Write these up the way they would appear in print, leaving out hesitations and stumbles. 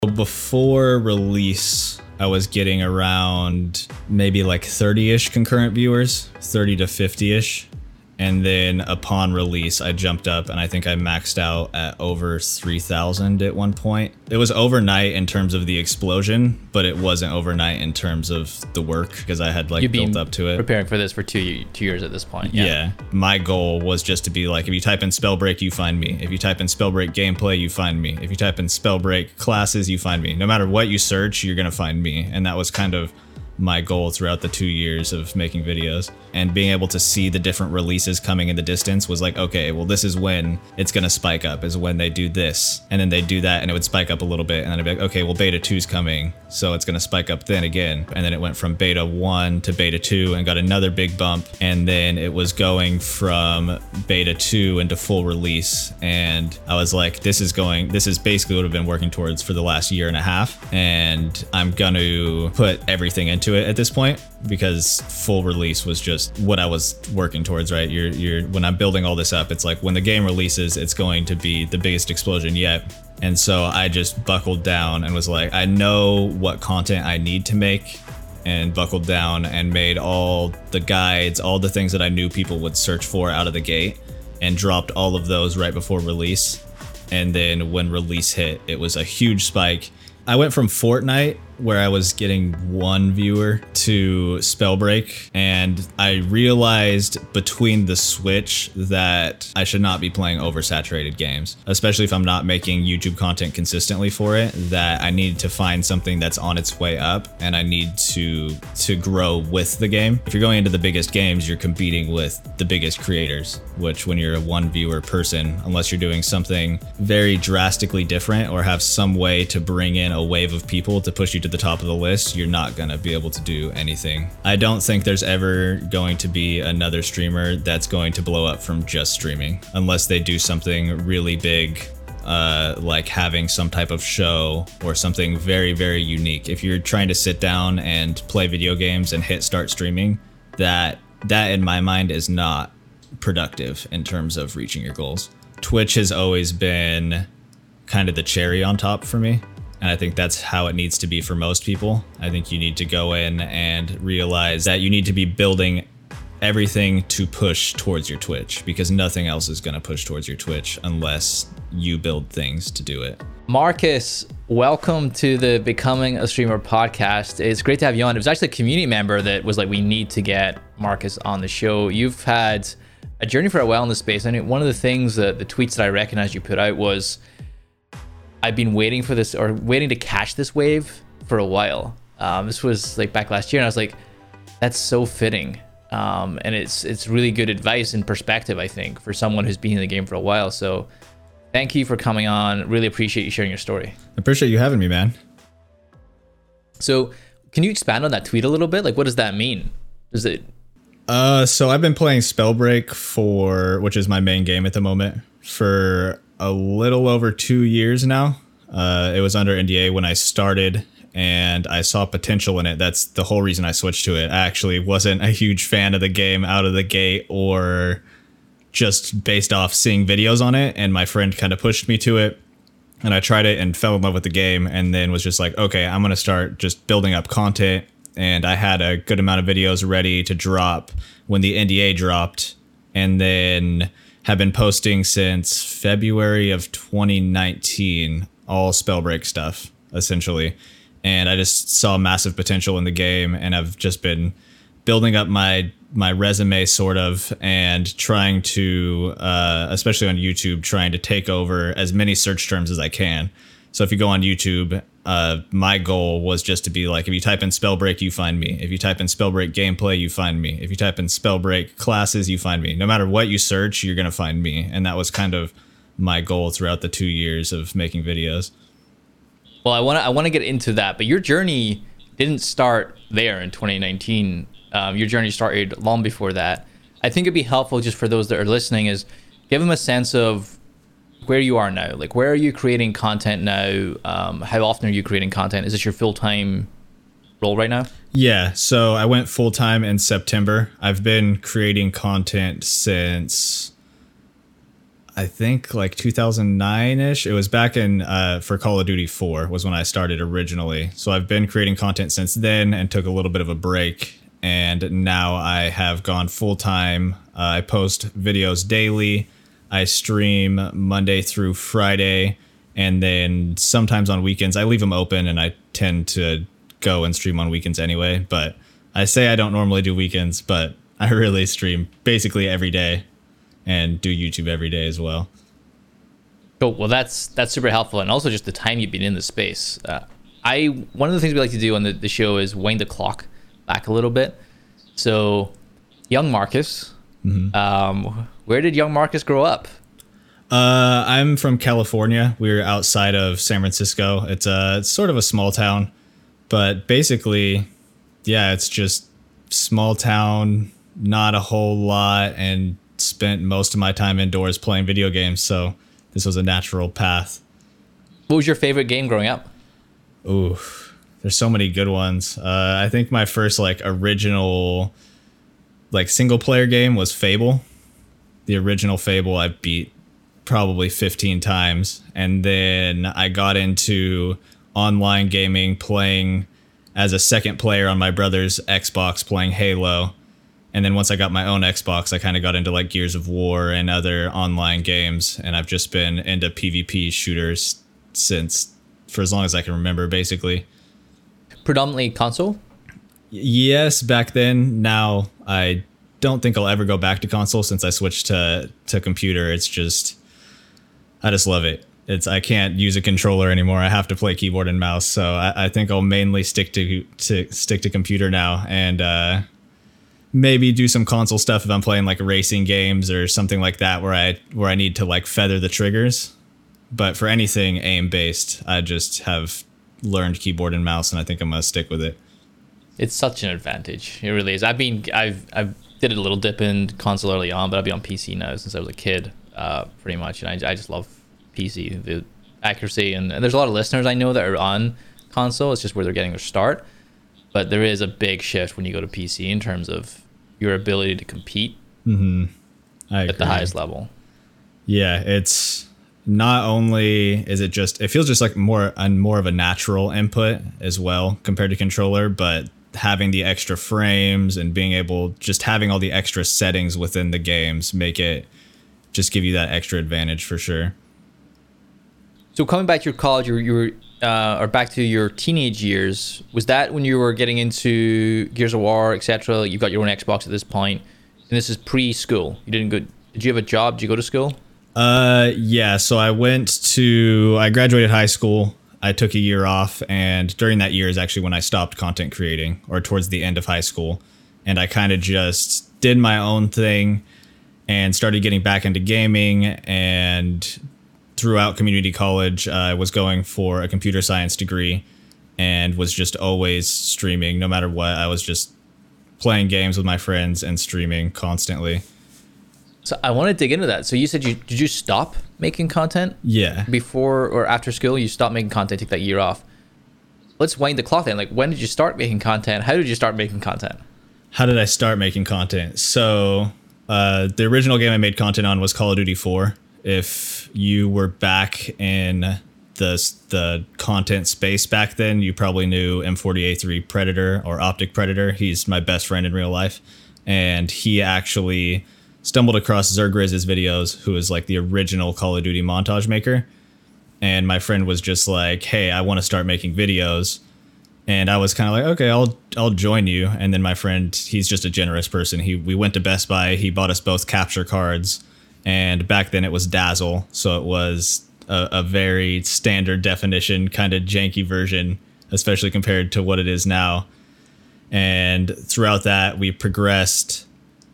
Before release, I was getting around maybe like 30-ish concurrent viewers, 30 to 50-ish. And then upon release, I jumped up and I think I maxed out at over 3,000 at one point. It was overnight in terms of the explosion, but it wasn't overnight in terms of the work because I had like built up to it. Preparing for this for two years at this point. Yeah. My goal was just to be like, if you type in Spellbreak, you find me. If you type in Spellbreak gameplay, you find me. If you type in Spellbreak classes, you find me. No matter what you search, you're going to find me. And that was kind of my goal throughout the 2 years of making videos, and being able to see the different releases coming in the distance was like, okay, well, this is when it's going to spike up, is when they do this, and then they do that and it would spike up a little bit, and then I'd be like, okay, well, beta 2's coming, so it's going to spike up then again. And then it went from beta 1 to beta 2 and got another big bump, and then it was going from beta 2 into full release, and I was like, this is basically what I've been working towards for the last year and a half, and I'm going to put everything into it at this point, because full release was just what I was working towards, right? When I'm building all this up, it's like when the game releases, it's going to be the biggest explosion yet. And so I just buckled down and was like, I know what content I need to make, and buckled down and made all the guides, all the things that I knew people would search for out of the gate, and dropped all of those right before release. And then when release hit, it was a huge spike. I went from Fortnite, where I was getting 1 viewer, to Spellbreak, and I realized between the switch that I should not be playing oversaturated games, especially if I'm not making YouTube content consistently for it, that I need to find something that's on its way up, and I need to grow with the game. If you're going into the biggest games, you're competing with the biggest creators, which when you're a 1 viewer person, unless you're doing something very drastically different or have some way to bring in a wave of people to push you to the top of the list, you're not going to be able to do anything. I don't think there's ever going to be another streamer that's going to blow up from just streaming, unless they do something really big, like having some type of show or something very, very unique. If you're trying to sit down and play video games and hit start streaming, that in my mind is not productive in terms of reaching your goals. Twitch has always been kind of the cherry on top for me. And I think that's how it needs to be for most people. I think you need to go in and realize that you need to be building everything to push towards your Twitch, because nothing else is going to push towards your Twitch unless you build things to do it. Marcus, welcome to the Becoming a Streamer podcast. It's great to have you on. It was actually a community member that was like, we need to get Marcus on the show. You've had a journey for a while in the space. I mean, one of the things that the tweets that I recognized you put out was, I've been waiting for this, or waiting to catch this wave for a while. This was like back last year, and I was like, that's so fitting. And it's really good advice and perspective, I think, for someone who's been in the game for a while. So thank you for coming on. Really appreciate you sharing your story. I appreciate you having me, man. So can you expand on that tweet a little bit? Like, what does that mean? Is it? So I've been playing Spellbreak which is my main game at the moment, for a little over 2 years now. It was under NDA when I started, and I saw potential in it. That's the whole reason I switched to it. I actually wasn't a huge fan of the game out of the gate, or just based off seeing videos on it, and my friend kind of pushed me to it, and I tried it and fell in love with the game, and then was just like, okay, I'm gonna start just building up content. And I had a good amount of videos ready to drop when the NDA dropped, and then have been posting since February of 2019, all Spellbreak stuff, essentially. And I just saw massive potential in the game, and I've just been building up my resume, sort of, and trying to, especially on YouTube, trying to take over as many search terms as I can. So if you go on YouTube, my goal was just to be like, if you type in Spellbreak, you find me. If you type in Spellbreak gameplay, you find me. If you type in Spellbreak classes, you find me. No matter what you search, you're going to find me. And that was kind of my goal throughout the 2 years of making videos. Well, I want to get into that, but your journey didn't start there in 2019. Your journey started long before that. I think it'd be helpful just for those that are listening is give them a sense of where you are now. Like, where are you creating content now? How often are you creating content? Is this your full-time role right now? Yeah, so I went full-time in September. I've been creating content since I think like 2009-ish. It was back in for Call of Duty 4 was when I started originally. So I've been creating content since then and took a little bit of a break. And now I have gone full time. I post videos daily. I stream Monday through Friday. And then sometimes on weekends, I leave them open and I tend to go and stream on weekends anyway. But I say I don't normally do weekends, but I really stream basically every day and do YouTube every day as well. Cool. Well, that's super helpful. And also just the time you've been in the space. One of the things we like to do on the show is wind the clock back a little bit. So young Marcus, where did young Marcus grow up? I'm from California. We're outside of San Francisco. It's sort of a small town, but basically, yeah, it's just small town, not a whole lot, and spent most of my time indoors playing video games. So this was a natural path. What was your favorite game growing up? Ooh, there's so many good ones. I think my first like original like single player game was Fable. The original Fable I beat probably 15 times. And then I got into online gaming, playing as a second player on my brother's Xbox, playing Halo. And then once I got my own Xbox, I kind of got into like Gears of War and other online games. And I've just been into PvP shooters since, for as long as I can remember, basically. Predominantly console? Yes, back then. Now I don't think I'll ever go back to console since I switched to computer. It's just, I just love it. I can't use a controller anymore. I have to play keyboard and mouse. So I think I'll mainly stick to computer now, and maybe do some console stuff if I'm playing like racing games or something like that where I need to like feather the triggers. But for anything aim based, I just have learned keyboard and mouse, and I think I'm gonna stick with it. It's such an advantage. It really is. I've did a little dip in console early on, but I've been on PC now since I was a kid, pretty much, and I just love PC, the accuracy, and there's a lot of listeners I know that are on console. It's just where they're getting their start, but there is a big shift when you go to PC in terms of your ability to compete at the highest level. Yeah, it's not only is it feels just like more of a natural input as well compared to controller, but having the extra frames and being able, just having all the extra settings within the games make it just give you that extra advantage for sure. So coming back to your college, you were or back to your teenage years, was that when you were getting into Gears of War, etc.? You got your own Xbox at this point, and this is pre-school. You didn't go. Did you have a job? Did you go to school? Yeah. So I graduated high school. I took a year off, and during that year is actually when I stopped content creating, or towards the end of high school, and I kind of just did my own thing and started getting back into gaming. And throughout community college, I was going for a computer science degree and was just always streaming. No matter what, I was just playing games with my friends and streaming constantly. So I want to dig into that. So you said did you stop making content? Yeah. Before or after school, you stopped making content, take that year off. Let's wind the clock then. Like, when did you start making content? How did you start making content? How did I start making content? So the original game I made content on was Call of Duty 4. If you were back in the content space back then, you probably knew M40A3 Predator or Optic Predator. He's my best friend in real life. And he actually stumbled across Zergriz's videos, who is like the original Call of Duty montage maker. And my friend was just like, hey, I want to start making videos. And I was kind of like, okay, I'll join you. And then my friend, he's just a generous person. We went to Best Buy. He bought us both capture cards. And back then it was Dazzle. So it was a very standard definition, kind of janky version, especially compared to what it is now. And throughout that, we progressed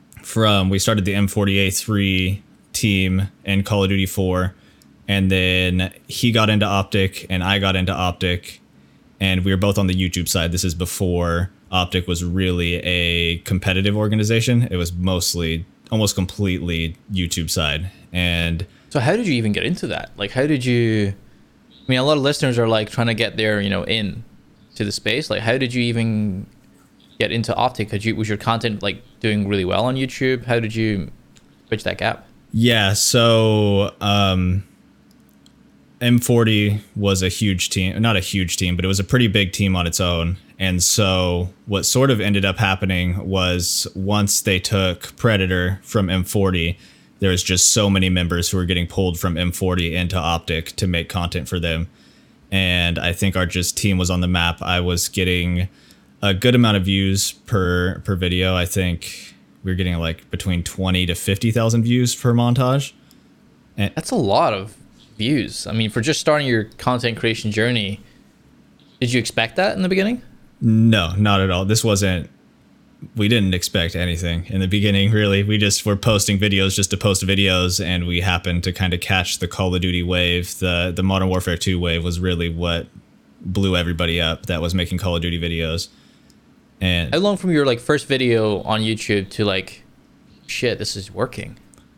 we started the M40A3 team in Call of Duty 4. And then he got into Optic and I got into Optic. And we were both on the YouTube side. This is before Optic was really a competitive organization. It was mostly, almost completely YouTube side. And so how did you even get into that? Like, how did you, I mean, a lot of listeners are like trying to get their, in to the space. Like, how did you even get into Optic? Was your content like doing really well on YouTube? How did you bridge that gap? Yeah, so M40 was a huge team, not a huge team, but it was a pretty big team on its own. And so what sort of ended up happening was once they took Predator from M40, there was just so many members who were getting pulled from M40 into Optic to make content for them. And I think our just team was on the map. I was getting a good amount of views per video. I think we were getting like between 20 to 50,000 views per montage. And That's a lot of views. I mean, for just starting your content creation journey, did you expect that in the beginning? no, not at all. We didn't expect anything in the beginning, really. We just were posting videos just to post videos, and we happened to kind of catch the Call of Duty wave. The Modern Warfare 2 wave was really what blew everybody up that was making Call of Duty videos. And How long from your like first video on YouTube to like, shit, this is working?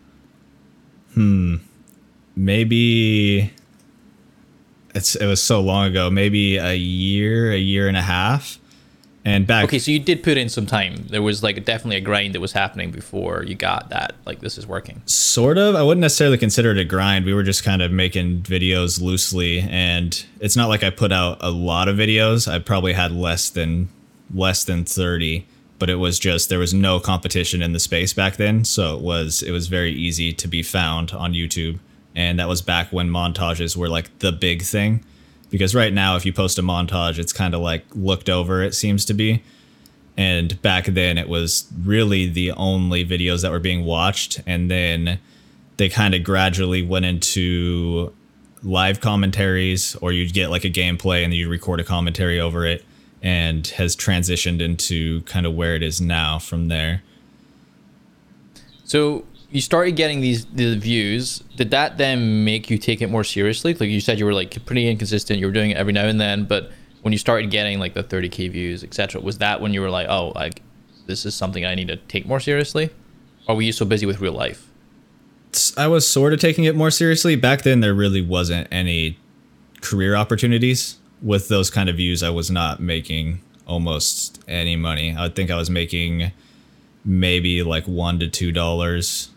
maybe it was so long ago, maybe a year and a half. And back Okay, so you did put in some time. There was like definitely a grind that was happening before you got that. Like, this is working. sort of, I wouldn't necessarily consider it a grind. We were just kind of making videos loosely, and it's not like I put out a lot of videos. I probably had less than 30, but it was just there was no competition in the space back then, so it was very easy to be found on YouTube. And that was back when montages were like the big thing, because right now if you post a montage, it's kind of like looked over, it seems to be. And back then it was really the only videos that were being watched. And then they kind of gradually went into live commentaries, or you'd get like a gameplay and then you'd record a commentary over it, and has transitioned into kind of where it is now from there. So you started getting the views. Did that then make you take it more seriously? Like you said, you were like pretty inconsistent. You were doing it every now and then, but when you started getting like the 30K views, etc., was that when you were like, oh, like this is something I need to take more seriously? Or were you so busy with real life? I was sort of taking it more seriously. Back then, there really wasn't any career opportunities. With those kind of views, I was not making almost any money. I think I was making maybe like $1 to $2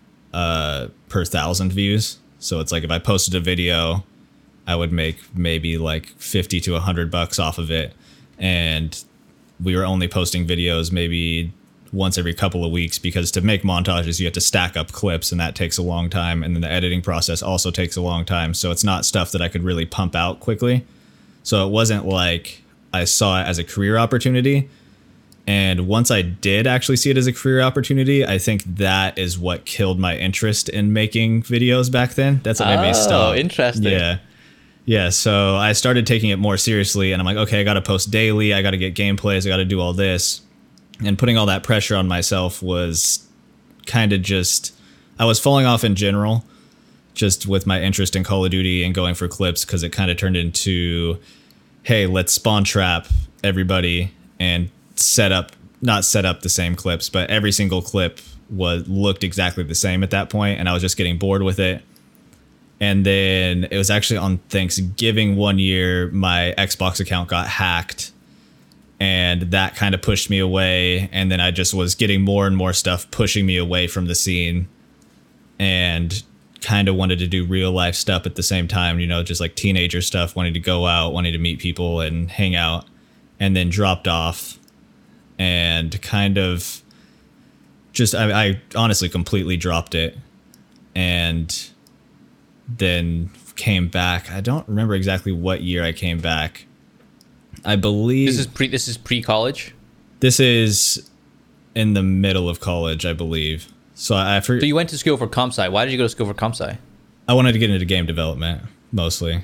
per 1,000 views. So it's like if I posted a video, I would make maybe like 50 to $100 off of it. And we were only posting videos maybe once every couple of weeks, because to make montages, you have to stack up clips, and that takes a long time. And then the editing process also takes a long time. So it's not stuff that I could really pump out quickly. So it wasn't like I saw it as a career opportunity. And once I did actually see it as a career opportunity, I think that is what killed my interest in making videos back then. That's what made me stop. Oh, interesting. Yeah. Yeah. So I started taking it more seriously, and I'm like, okay, I got to post daily. I got to get gameplays. I got to do all this. And putting all that pressure on myself was kind of just, I was falling off in general, just with my interest in Call of Duty and going for clips, because it kind of turned into, hey, let's spawn trap everybody and not set up the same clips, but every single clip looked exactly the same at that point, and I was just getting bored with it. And then it was actually on Thanksgiving one year, my Xbox account got hacked, and that kind of pushed me away. And then I just was getting more and more stuff pushing me away from the scene, and kind of wanted to do real life stuff at the same time, just like teenager stuff, wanting to go out, wanting to meet people and hang out, and then dropped off. And kind of just, I honestly completely dropped it, and then came back. I don't remember exactly what year I came back. I believe this is pre-college. This is in the middle of college, I believe. So So you went to school for comp sci. Why did you go to school for comp sci? I wanted to get into game development mostly,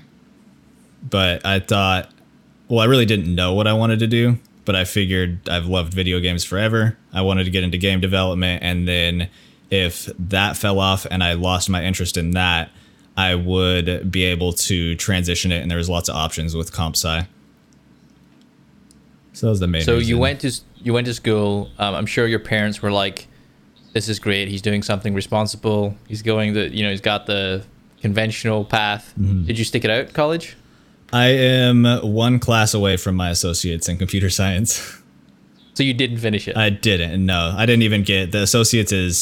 but I thought, well, I really didn't know what I wanted to do. But I figured I've loved video games forever. I wanted to get into game development. And then if that fell off and I lost my interest in that, I would be able to transition it. And there was lots of options with comp sci. So that was the main reason. You went to school. I'm sure your parents were like, this is great. He's doing something responsible. He's going he's got the conventional path. Mm-hmm. Did you stick it out college? I am one class away from my associates in computer science. So you didn't finish it? I didn't. No, I didn't even get the associates. Is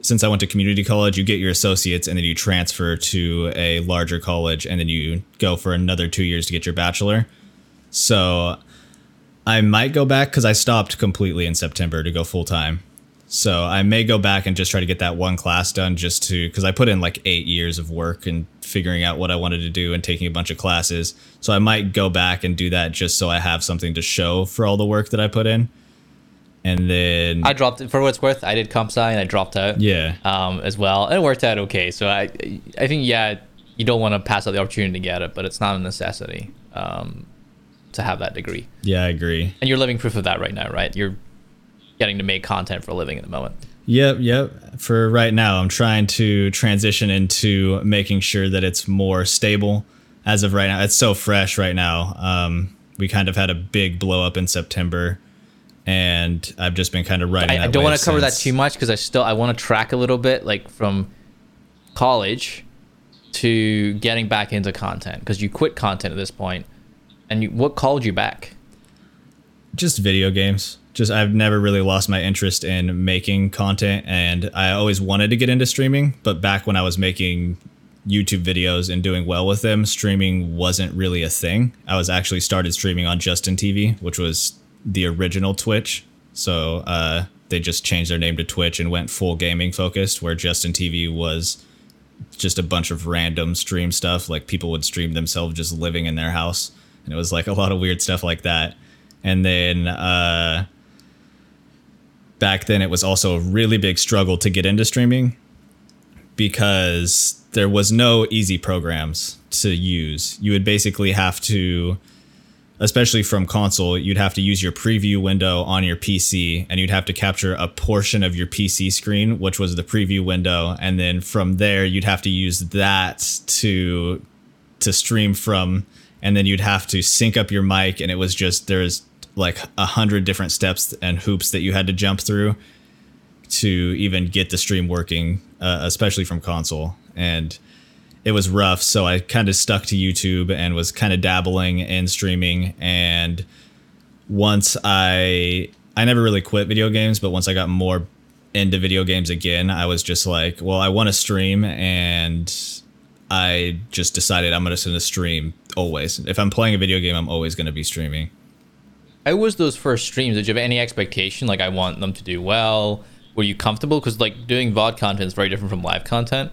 since I went to community college, you get your associates and then you transfer to a larger college and then you go for another 2 years to get your bachelor. So I might go back because I stopped completely in September to go full time. So I may go back and just try to get that one class done because I put in like 8 years of work and figuring out what I wanted to do and taking a bunch of classes. So I might go back and do that just so I have something to show for all the work that I put in. And then I dropped it for what it's worth. I did comp sci and I dropped out. Yeah. As well. And it worked out okay. So I think, yeah, you don't want to pass out the opportunity to get it, but it's not a necessity to have that degree. Yeah, I agree. And you're living proof of that right now, right? You're getting to make content for a living at the moment. Yep. For right now, I'm trying to transition into making sure that it's more stable. As of right now, it's so fresh right now. We kind of had a big blow up in September, and I've just been kind of riding. I don't want to cover that too much because I want to track a little bit, like from college to getting back into content, because you quit content at this point. And what called you back? Just video games. I've never really lost my interest in making content, and I always wanted to get into streaming, but back when I was making YouTube videos and doing well with them, streaming wasn't really a thing. I was actually started streaming on Justin TV, which was the original Twitch. So they just changed their name to Twitch and went full gaming focused, where Justin TV was just a bunch of random stream stuff. Like people would stream themselves just living in their house, and it was like a lot of weird stuff like that. And then back then it was also a really big struggle to get into streaming because there was no easy programs to use. You would basically have to, especially from console, you'd have to use your preview window on your PC, and you'd have to capture a portion of your PC screen, which was the preview window. And then from there, you'd have to use that to stream from, and then you'd have to sync up your mic. And it was just, there's like 100 different steps and hoops that you had to jump through to even get the stream working, especially from console. And it was rough. So I kind of stuck to YouTube and was kind of dabbling in streaming. And once I never really quit video games, but once I got more into video games again, I was just like, well, I want to stream. And I just decided I'm going to stream always. If I'm playing a video game, I'm always going to be streaming. How was those first streams? Did you have any expectation? Like, I want them to do well. Were you comfortable? Because like doing VOD content is very different from live content.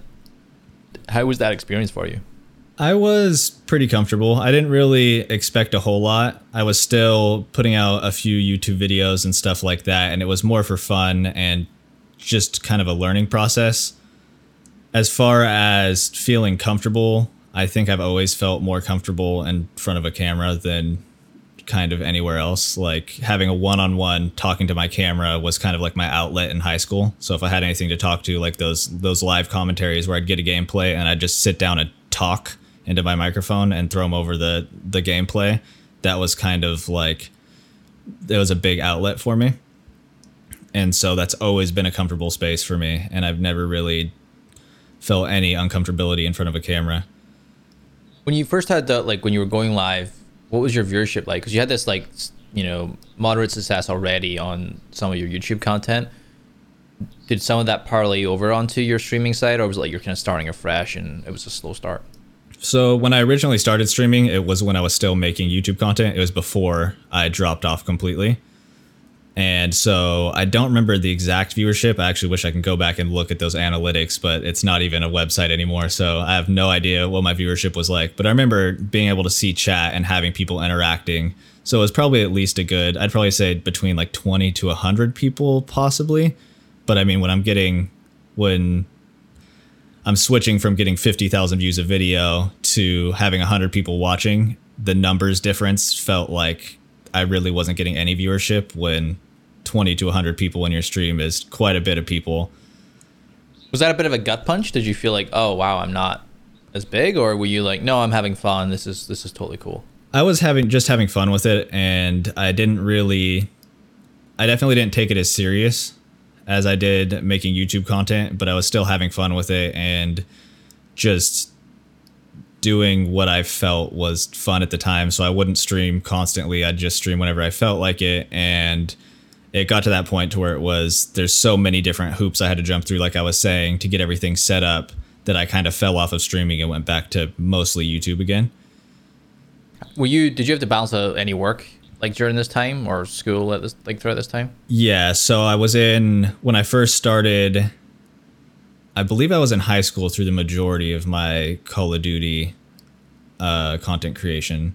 How was that experience for you? I was pretty comfortable. I didn't really expect a whole lot. I was still putting out a few YouTube videos and stuff like that, and it was more for fun and just kind of a learning process. As far as feeling comfortable, I think I've always felt more comfortable in front of a camera than kind of anywhere else. Like having a one-on-one talking to my camera was kind of like my outlet in high school. So if I had anything to talk to, like those live commentaries where I'd get a gameplay and I'd just sit down and talk into my microphone and throw them over the gameplay, that was kind of like, it was a big outlet for me. And so that's always been a comfortable space for me, and I've never really felt any uncomfortability in front of a camera. When you first had when you were going live, what was your viewership like? Because you had this moderate success already on some of your YouTube content. Did some of that parlay over onto your streaming side, or was it like you're kind of starting afresh and it was a slow start? So when I originally started streaming, it was when I was still making YouTube content. It was before I dropped off completely. And so I don't remember the exact viewership. I actually wish I can go back and look at those analytics, but it's not even a website anymore. So I have no idea what my viewership was like. But I remember being able to see chat and having people interacting. So it was probably at least I'd probably say between like 20 to 100 people possibly. But I mean, when I'm switching from getting 50,000 views a video to having 100 people watching, the numbers difference felt like I really wasn't getting any viewership, when 20 to 100 people in your stream is quite a bit of people. Was that a bit of a gut punch? Did you feel like, oh wow, I'm not as big, or were you like, no, I'm having fun, this is totally cool? I was having fun with it, and I definitely didn't take it as serious as I did making YouTube content, but I was still having fun with it and just doing what I felt was fun at the time. So I wouldn't stream constantly. I'd just stream whenever I felt like it. And it got to that point to where there's so many different hoops I had to jump through, like I was saying, to get everything set up, that I kind of fell off of streaming and went back to mostly YouTube again. Did you have to balance any work like during this time, or school at this, like throughout this time? Yeah, so when I first started, I believe I was in high school through the majority of my Call of Duty content creation.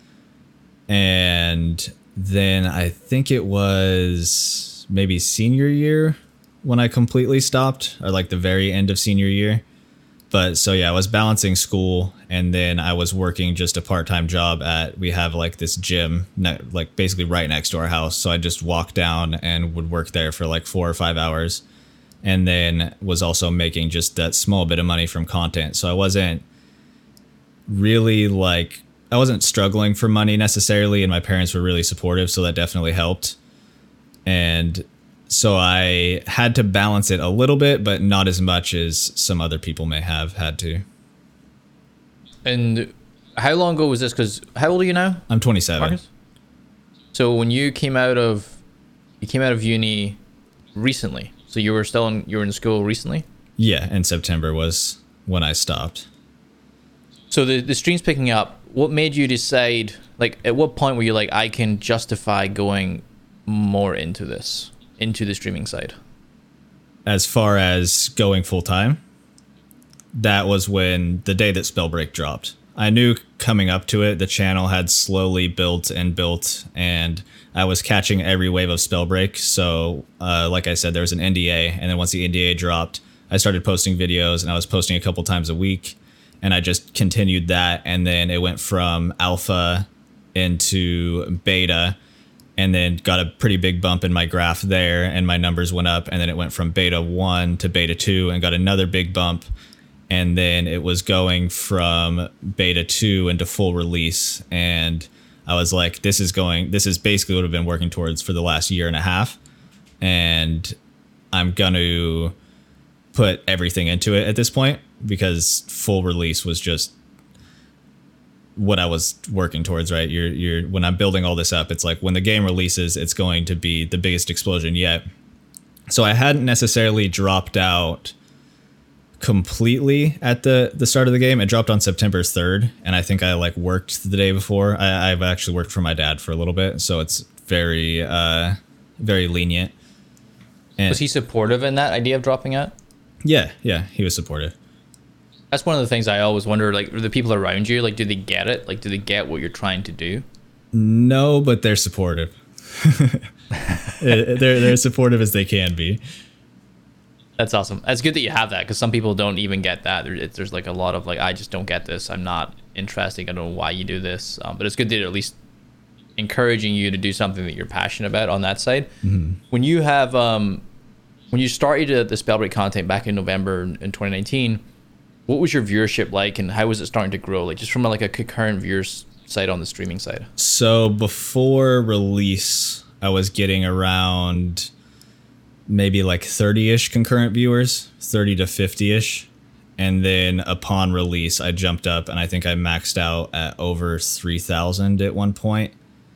And then I think it was maybe senior year when I completely stopped, or like the very end of senior year. But so yeah, I was balancing school, and then I was working just a part-time job we have like this gym, like basically right next to our house. So I just walked down and would work there for like 4 or 5 hours, and then was also making just that small bit of money from content. So I wasn't really I wasn't struggling for money necessarily, and my parents were really supportive, so that definitely helped. And so I had to balance it a little bit, but not as much as some other people may have had to. And how long ago was this? Because how old are you now? I'm 27. Marcus? So when you came out of uni recently, so you were in school recently? Yeah, in September was when I stopped. So the stream's picking up. What made you decide, like, at what point were you like, I can justify going more into the streaming side? As far as going full time, that was when the day that Spellbreak dropped. I knew coming up to it, the channel had slowly built, and I was catching every wave of Spellbreak. So, like I said, there was an NDA, and then once the NDA dropped, I started posting videos, and I was posting a couple times a week. And I just continued that, and then it went from alpha into beta, and then got a pretty big bump in my graph there, and my numbers went up, and then it went from beta 1 to beta 2 and got another big bump, and then it was going from beta 2 into full release, and I was like, this is basically what I've been working towards for the last year and a half, and I'm going to put everything into it at this point, because full release was just what I was working towards, right? You're when I'm building all this up, it's like when the game releases, it's going to be the biggest explosion yet. So I hadn't necessarily dropped out completely at the start of the game. It dropped on September 3rd, and I think I worked the day before. I've actually worked for my dad for a little bit, so it's very very lenient. And was he supportive in that idea of dropping out? Yeah, he was supportive. That's one of the things I always wonder, like, the people around you, like, do they get it? Like, do they get what you're trying to do? No, but they're supportive. They're as supportive as they can be. That's awesome. It's good that you have that, because some people don't even get that. There's like a lot of like, I just don't get this. I'm not interested. I don't know why you do this. But it's good that at least encouraging you to do something that you're passionate about on that side. Mm-hmm. When you have, when you started the Spellbreak content back in November in 2019, what was your viewership like, and how was it starting to grow? Like, just from like a concurrent viewers side on the streaming side. So before release, I was getting around maybe like 30-ish concurrent viewers, 30 to 50-ish. And then upon release, I jumped up, and I think I maxed out at over 3,000 at one point.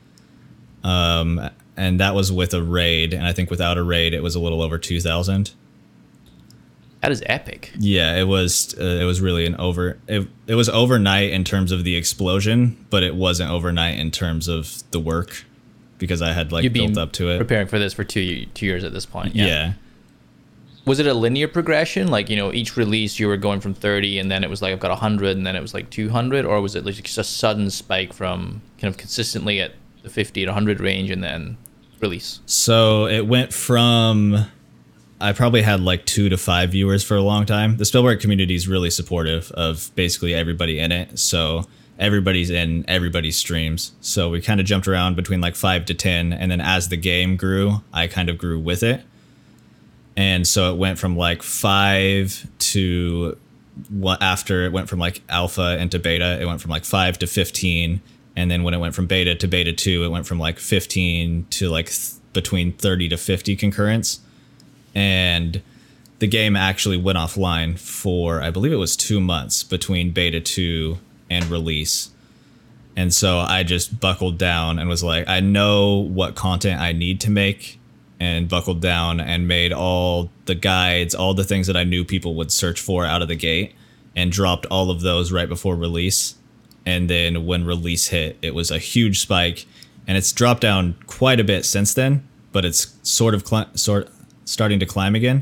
And that was with a raid, and I think without a raid, it was a little over 2,000. That is epic. Yeah, it was really it was overnight in terms of the explosion, but it wasn't overnight in terms of the work, because I had built up to it. Preparing for this for two years at this point. Yeah. Was it a linear progression? Like, each release you were going from 30, and then it was like, I've got 100, and then it was like 200, or was it like just a sudden spike from kind of consistently at the 50 to 100 range and then release? So it went from, I probably had like 2 to 5 viewers for a long time. The Spellbreak community is really supportive of basically everybody in it. So everybody's in everybody's streams. So we kind of jumped around between like 5 to 10. And then as the game grew, I kind of grew with it. And so it went from like 5 to after it went from like alpha into beta, it went from like 5 to 15. And then when it went from beta to beta 2, it went from like 15 to like between 30 to 50 concurrents. And the game actually went offline for, I believe it was 2 months between beta 2 and release. And so I just buckled down and was like, I know what content I need to make and buckled down and made all the guides, all the things that I knew people would search for out of the gate, and dropped all of those right before release. And then when release hit, it was a huge spike, and it's dropped down quite a bit since then, but it's sort of starting to climb again.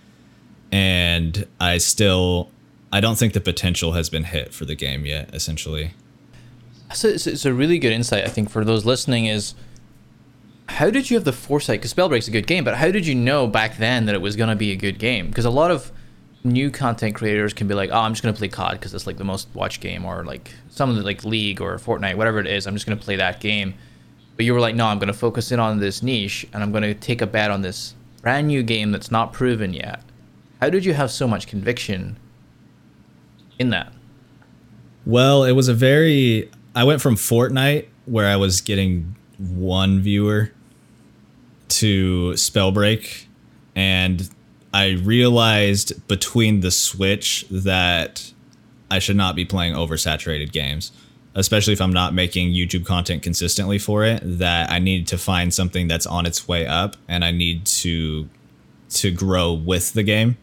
And I don't think the potential has been hit for the game yet, essentially. So it's a really good insight, I think, for those listening is, how did you have the foresight? Because Spellbreak's a good game, but how did you know back then that it was going to be a good game? Because a lot of new content creators can be like, oh, I'm just going to play COD because it's like the most watched game, or like something like League or Fortnite, whatever it is, I'm just going to play that game. But you were like, no, I'm going to focus in on this niche, and I'm going to take a bet on this brand new game that's not proven yet. How did you have so much conviction in that? Well, I went from Fortnite, where I was getting one viewer, to Spellbreak, and I realized between the switch that I should not be playing oversaturated games, especially if I'm not making YouTube content consistently for it, that I need to find something that's on its way up, and I need to grow with the game.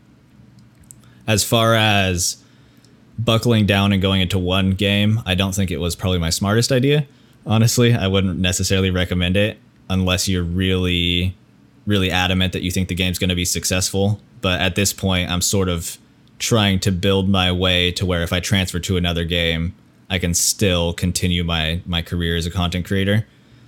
As far as buckling down and going into one game, I don't think it was probably my smartest idea. Honestly, I wouldn't necessarily recommend it unless you're really, really adamant that you think the game's going to be successful. But at this point, I'm sort of trying to build my way to where if I transfer to another game, I can still continue my career as a content creator.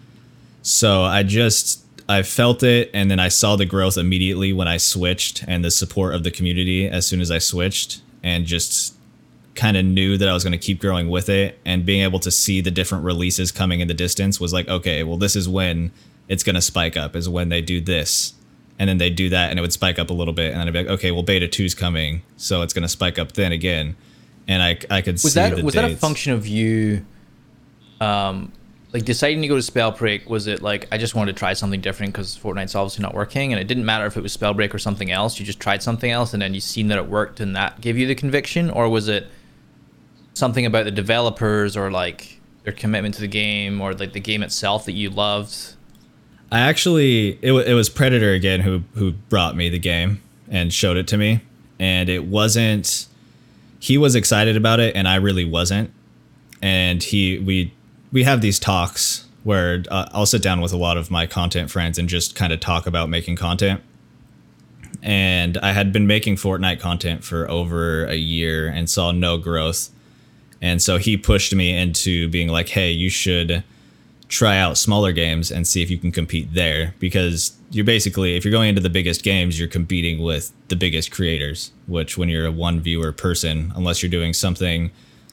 So I felt it, and then I saw the growth immediately when I switched, and the support of the community as soon as I switched, and just kind of knew that I was going to keep growing with it, and being able to see the different releases coming in the distance was like, okay, well, this is when it's going to spike up, is when they do this, and then they do that, and it would spike up a little bit, and then I'd be like, okay, well, beta 2's coming, so it's going to spike up then again, and I could see the dates. Was that a function of you like deciding to go to Spellbreak? Was it like, I just wanted to try something different because Fortnite's obviously not working, and it didn't matter if it was Spellbreak or something else, you just tried something else and then you seen that it worked and that gave you the conviction? Or was it something about the developers, or like their commitment to the game, or like the game itself that you loved? It was Predator again who brought me the game and showed it to me, and he was excited about it and I really wasn't. And we have these talks where I'll sit down with a lot of my content friends and just kind of talk about making content. And I had been making Fortnite content for over a year and saw no growth. And so he pushed me into being like, hey, you should try out smaller games and see if you can compete there. Because you're basically, if you're going into the biggest games, you're competing with the biggest creators, which when you're a one viewer person, unless you're doing something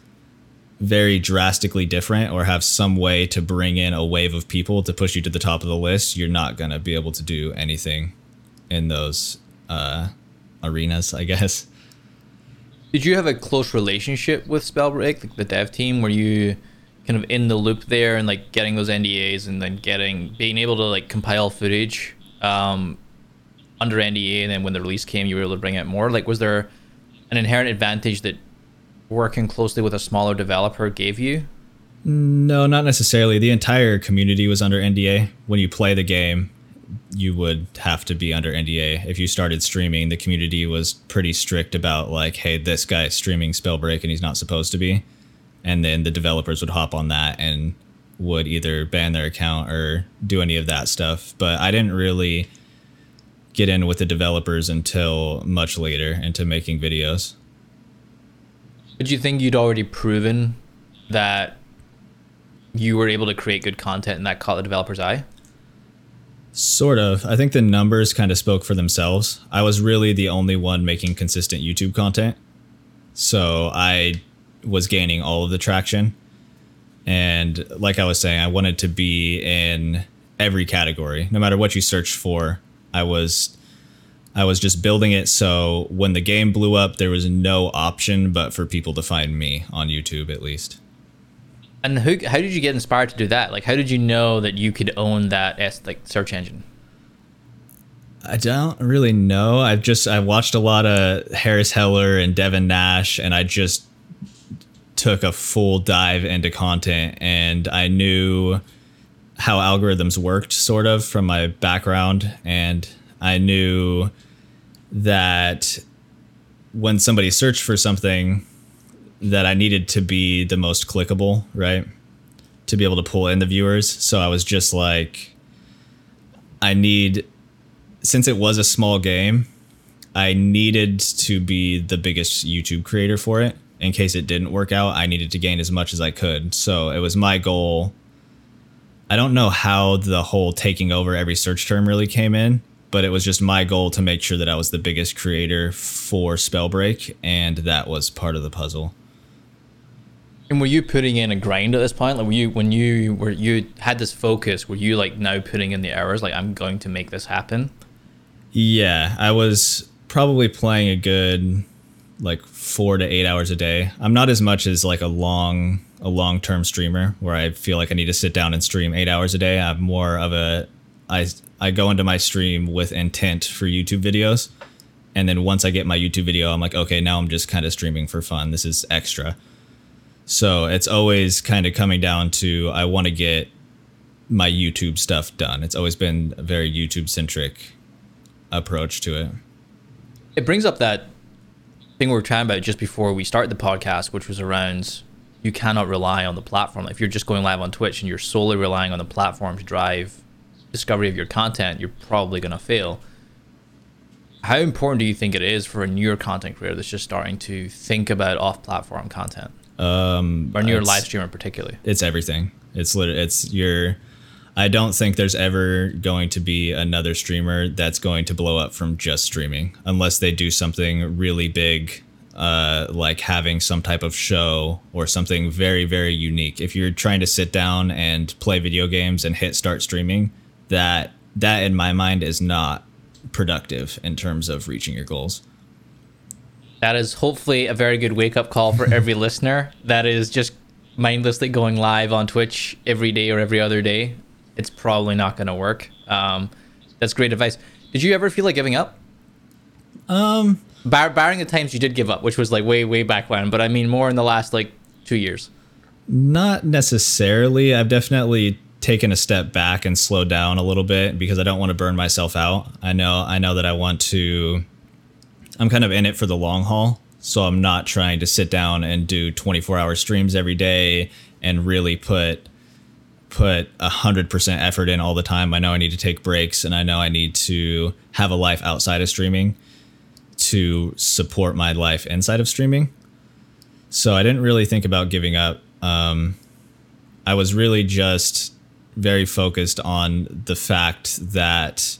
very drastically different or have some way to bring in a wave of people to push you to the top of the list, you're not going to be able to do anything in those arenas, I guess. Did you have a close relationship with Spellbreak, like the dev team? Were you kind of in the loop there and like getting those NDAs and then being able to like compile footage under NDA, and then when the release came, you were able to bring out more? Like, was there an inherent advantage that working closely with a smaller developer gave you? No, not necessarily. The entire community was under NDA. When you play the game, you would have to be under NDA. If you started streaming, the community was pretty strict about like, hey, this guy's streaming Spellbreak and he's not supposed to be. And then the developers would hop on that and would either ban their account or do any of that stuff. But I didn't really get in with the developers until much later into making videos. Did you think you'd already proven that you were able to create good content and that caught the developer's eye? Sort of. I think the numbers kind of spoke for themselves. I was really the only one making consistent YouTube content. So I was gaining all of the traction. And like I was saying, I wanted to be in every category. No matter what you searched for, I was just building it. So when the game blew up, there was no option but for people to find me on YouTube, at least. And how did you get inspired to do that? Like, how did you know that you could own that search engine? I don't really know. I watched a lot of Harris Heller and Devin Nash, and I just took a full dive into content, and I knew how algorithms worked, sort of, from my background, and I knew that when somebody searched for something, that I needed to be the most clickable, right? To be able to pull in the viewers. So I was just like, since it was a small game, I needed to be the biggest YouTube creator for it. In case it didn't work out, I needed to gain as much as I could. So it was my goal. I don't know how the whole taking over every search term really came in, but it was just my goal to make sure that I was the biggest creator for Spellbreak, and that was part of the puzzle. And were you putting in a grind at this point? Like, when you had this focus, were you like now putting in the hours? Like, I'm going to make this happen. Yeah, I was probably playing a good like 4 to 8 hours a day. I'm not as much as like a long-term streamer where I feel like I need to sit down and stream 8 hours a day. I'm more of I go into my stream with intent for YouTube videos. And then once I get my YouTube video, I'm like, okay, now I'm just kind of streaming for fun. This is extra. So it's always kind of coming down to, I want to get my YouTube stuff done. It's always been a very YouTube-centric approach to it. It brings up that thing we were chatting about just before we started the podcast, which was around you cannot rely on the platform. If you're just going live on Twitch and you're solely relying on the platform to drive discovery of your content, you're probably going to fail. How important do you think it is for a newer content creator that's just starting to think about off-platform content? Or newer live streamer particularly? It's everything. I don't think there's ever going to be another streamer that's going to blow up from just streaming unless they do something really big, like having some type of show or something very, very unique. If you're trying to sit down and play video games and hit start streaming, that in my mind is not productive in terms of reaching your goals. That is hopefully a very good wake-up call for every listener that is just mindlessly going live on Twitch every day or every other day. It's probably not going to work. That's great advice. Did you ever feel like giving up? Barring the times you did give up, which was like way back when, but I mean more in the last like 2 years. Not necessarily. I've definitely taken a step back and slowed down a little bit because I don't want to burn myself out. I know that I'm kind of in it for the long haul, so I'm not trying to sit down and do 24-hour streams every day and really put 100% effort in all the time. I know I need to take breaks, and I know I need to have a life outside of streaming to support my life inside of streaming. So I didn't really think about giving up. I was really just very focused on the fact that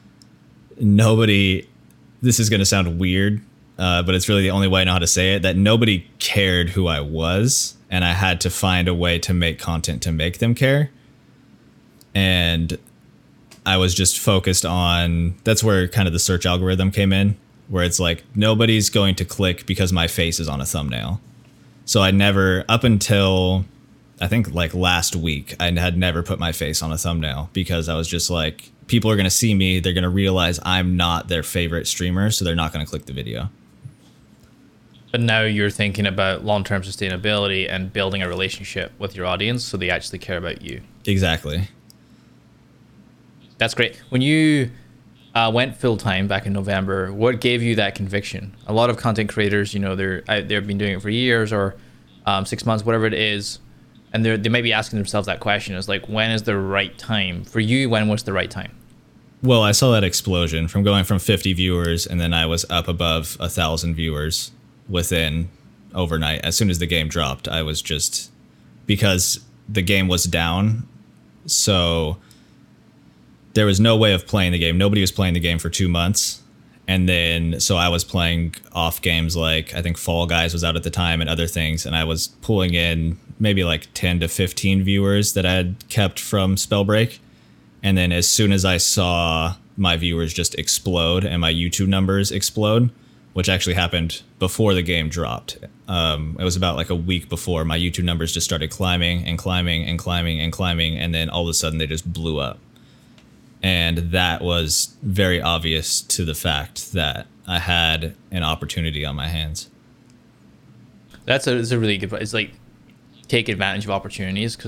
this is going to sound weird, but it's really the only way I know how to say it, that nobody cared who I was, and I had to find a way to make content to make them care. And I was just focused on, that's where kind of the search algorithm came in, where it's like, nobody's going to click because my face is on a thumbnail. So I never, up until I think like last week, I had never put my face on a thumbnail because I was just like, people are going to see me. They're going to realize I'm not their favorite streamer, so they're not going to click the video. But now you're thinking about long-term sustainability and building a relationship with your audience so they actually care about you. Exactly. That's great. When you went full-time back in November, what gave you that conviction? A lot of content creators, they've been doing it for years or 6 months, whatever it is, and they may be asking themselves that question is like, when is the right time? For you, when was the right time? Well, I saw that explosion from going from 50 viewers, and then I was up above 1,000 viewers within overnight. As soon as the game dropped, I was just, because the game was down, so there was no way of playing the game. Nobody was playing the game for 2 months. And then, so I was playing off games like, I think Fall Guys was out at the time and other things. And I was pulling in maybe like 10 to 15 viewers that I had kept from Spellbreak. And then as soon as I saw my viewers just explode and my YouTube numbers explode, which actually happened before the game dropped. It was about like a week before my YouTube numbers just started climbing and climbing and climbing and climbing. And then all of a sudden they just blew up. And that was very obvious to the fact that I had an opportunity on my hands. That's a really good point. It's like take advantage of opportunities because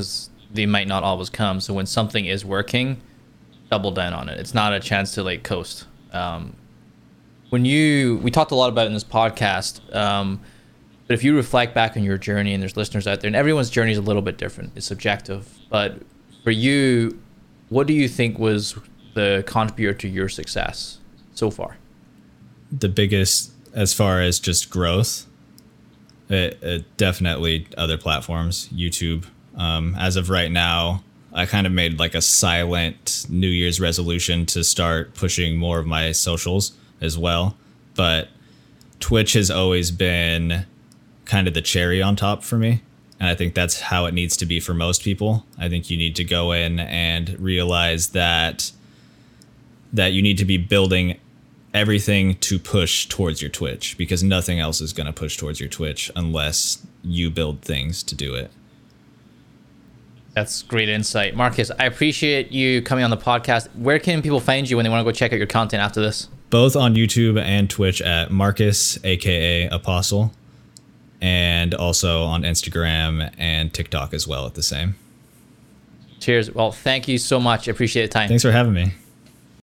they might not always come. So when something is working, double down on it. It's not a chance to like coast. We talked a lot about it in this podcast, but if you reflect back on your journey, and there's listeners out there, and everyone's journey is a little bit different, it's subjective, but for you, what do you think was the contributor to your success so far? The biggest, as far as just growth, it definitely other platforms, YouTube. As of right now, I kind of made like a silent New Year's resolution to start pushing more of my socials as well. But Twitch has always been kind of the cherry on top for me. And I think that's how it needs to be for most people. I think you need to go in and realize that you need to be building everything to push towards your Twitch, because nothing else is going to push towards your Twitch unless you build things to do it. That's great insight. Marcus, I appreciate you coming on the podcast. Where can people find you when they want to go check out your content after this? Both on YouTube and Twitch at Marcus, aka Apostle, and also on Instagram and TikTok as well at the same. Cheers. Well, thank you so much. I appreciate the time. Thanks for having me.